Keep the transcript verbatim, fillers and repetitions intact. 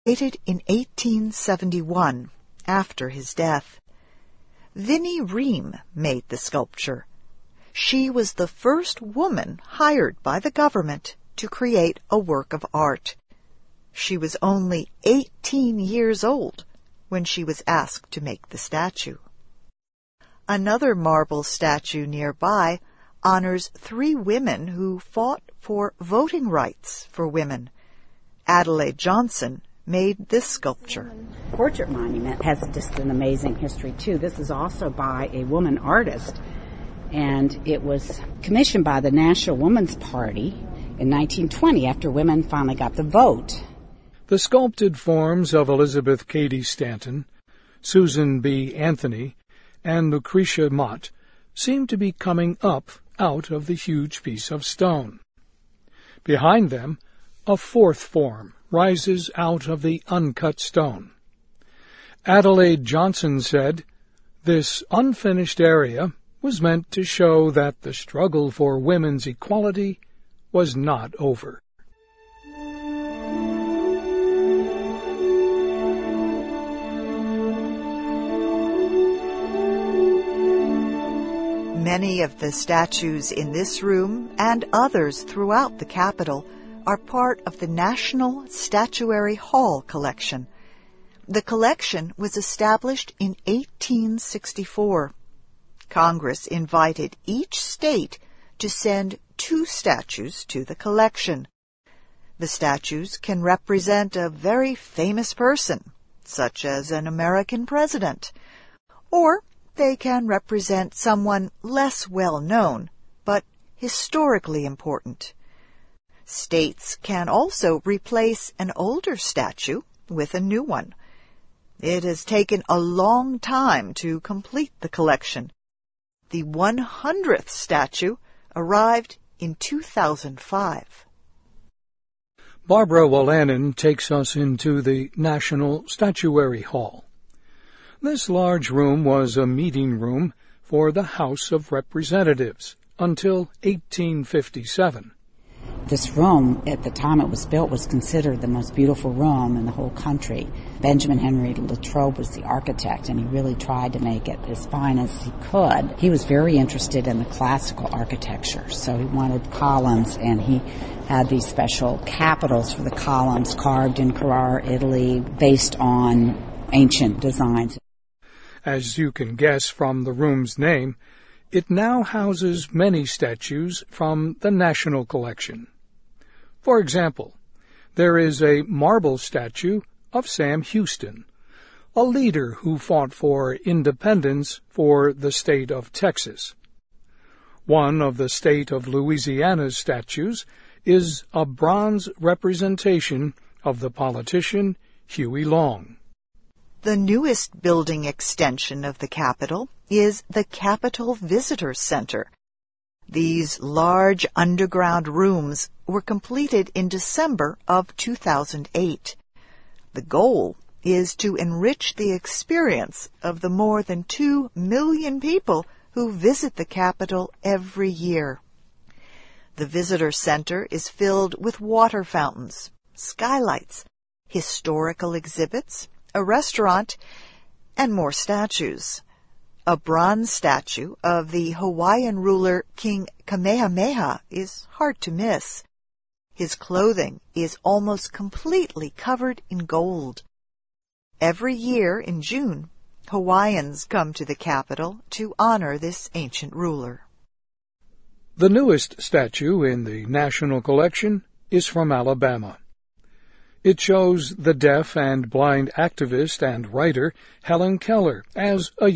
Dated in eighteen seventy-one, after his death. Vinnie Ream made the sculpture. She was the first woman hired by the government to create a work of art. She was only eighteen years old when she was asked to make the statue. Another marble statue nearby honors three women who fought for voting rights for women. Adelaide Johnson made this sculpture. Portrait monument has just an amazing history too. This is also by a woman artist, and it was commissioned by the National Woman's Party in nineteen twenty after women finally got the vote. The sculpted forms of Elizabeth Cady Stanton, Susan B. Anthony, and Lucretia Mott seem to be coming up out of the huge piece of stone. Behind them, a fourth form rises out of the uncut stone. Adelaide Johnson said, "This unfinished area was meant to show that the struggle for women's equality was not over." Many of the statues in this room and others throughout the Capitol are part of the National Statuary Hall collection. The collection was established in eighteen sixty-four. Congress invited each state to send two statues to the collection. The statues can represent a very famous person, such as an American president, or they can represent someone less well known, but historically important. States can also replace an older statue with a new one. It has taken a long time to complete the collection. The one hundredth statue arrived in two thousand five. Barbara Wolanin takes us into the National Statuary Hall. This large room was a meeting room for the House of Representatives until eighteen fifty-seven. This room, at the time it was built, was considered the most beautiful room in the whole country. Benjamin Henry Latrobe was the architect, and he really tried to make it as fine as he could. He was very interested in the classical architecture, so he wanted columns, and he had these special capitals for the columns carved in Carrara, Italy, based on ancient designs. As you can guess from the room's name, it now houses many statues from the National Collection. For example, there is a marble statue of Sam Houston, a leader who fought for independence for the state of Texas. One of the state of Louisiana's statues is a bronze representation of the politician Huey Long. The newest building extension of the Capitol is the Capitol Visitor Center. These large underground rooms were completed in December of two thousand eight. The goal is to enrich the experience of the more than two million people who visit the Capitol every year. The Visitor Center is filled with water fountains, skylights, historical exhibits, a restaurant, and more statues. A bronze statue of the Hawaiian ruler King Kamehameha is hard to miss. His clothing is almost completely covered in gold. Every year in June, Hawaiians come to the Capitol to honor this ancient ruler. The newest statue in the National Collection is from Alabama. It shows the deaf and blind activist and writer Helen Keller as a